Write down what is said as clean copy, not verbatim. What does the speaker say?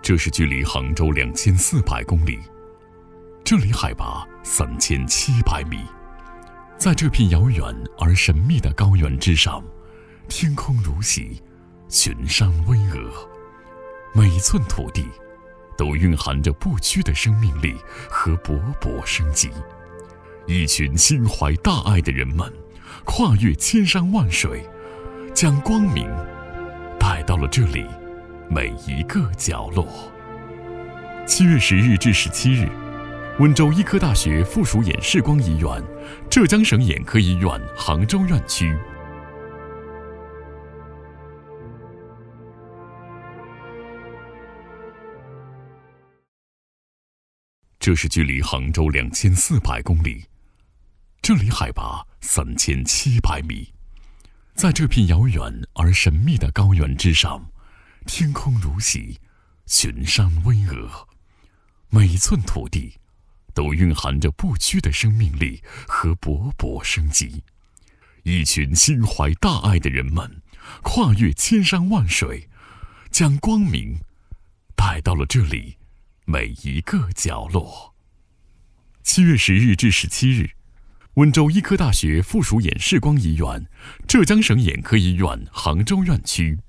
这是距离杭州2400公里，这里海拔3700米。在这片遥远而神秘的高原之上，天空如洗，群山巍峨，每一寸土地都蕴含着不屈的生命力和勃勃生机。一群心怀大爱的人们，跨越千山万水，将光明带到了这里每一个角落。7月10日至17日，温州医科大学附属眼视光医院、浙江省眼科医院杭州院区。这是距离杭州2400公里，这里海拔3700米。在这片遥远而神秘的高原之上，天空如洗，群山巍峨，每一寸土地都蕴含着不屈的生命力和勃勃生机。一群心怀大爱的人们，跨越千山万水，将光明带到了这里每一个角落。7月10日至17日，温州医科大学附属眼视光医院、浙江省眼科医院杭州院区。